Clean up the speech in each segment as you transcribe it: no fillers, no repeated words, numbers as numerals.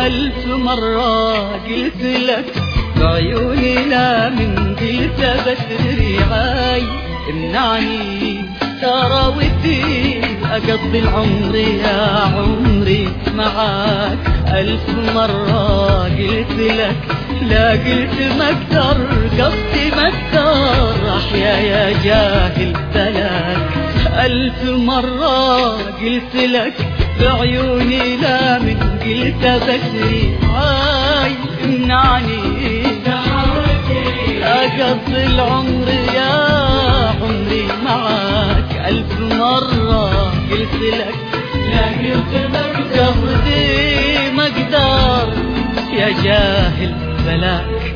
ألف مرة قلت لك بعيوني لا من قلت بسري عاي امنعني ترى ودي أقضي العمر يا عمري معاك. ألف مرة قلت لك لا قلت ما اقدر قصدي ما اقدر أحيا يا جاهل بلاك. ألف مرة قلت لك بعيوني لا من قلت بسري عاي امنعني أقضي العمر يا عمري معاك. ألف مرة قلت لك لا قلت ما قصدي ما اقدر يا جاهل بلاك.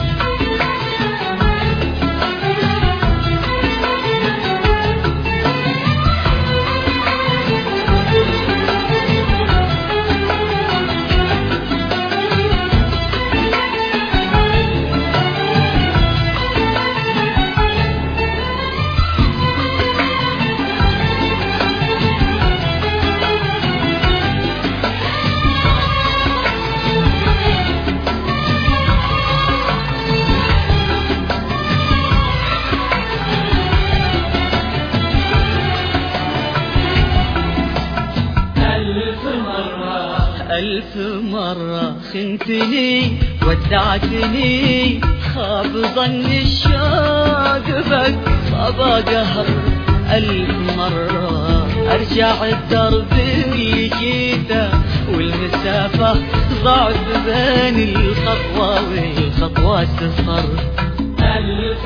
ألف مرة خنتني ودعتني خاب ظن الشوق بك صابا قهر. ألف مرة أرجع الدرب اللي جيته والمسافة ضعف بين الخطوة والخطوة صفر. ألف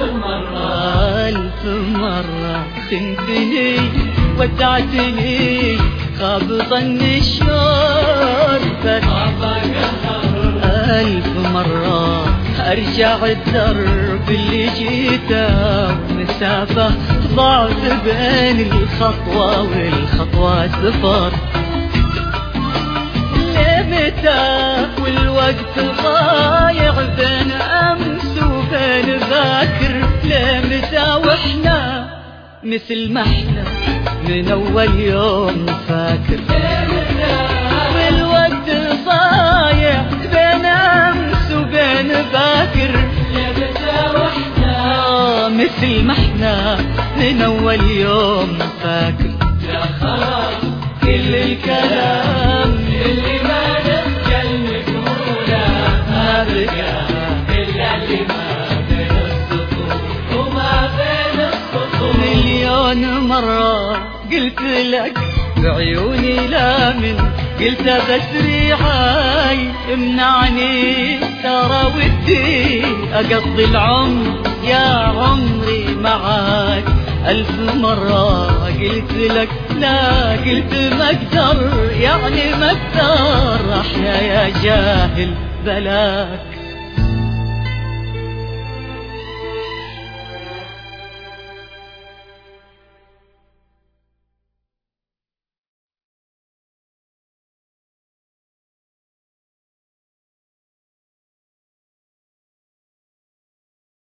مرة خنتني ودعتني خاب ظن الشوق بك. ألف مرة أرجع الدرب اللي جيته مسافة ضعف بين الخطوة والخطوة صفر. لمتى والوقت ضايع بين أمس وبين ذاكر. لمتى وإحنا مثل ما إحنا من أول يوم فاكر. والوقت ضايع بين أمس وبين باكر. مثل ما احنا من أول يوم فاكر. يا خلاص كل الكلام اللي ما نتكلم نقوله ما بقى إلا اللي ما بين السطور وما بين السطور. مليون مرة قلت لك بعيوني لا من قلت بسري عاي امنعني ترى ودي أقضي العمر يا عمري معاك. ألف مرة قلت لك لا قلت ما اقدر يعني ما اقدر أحيا يا جاهل بلاك.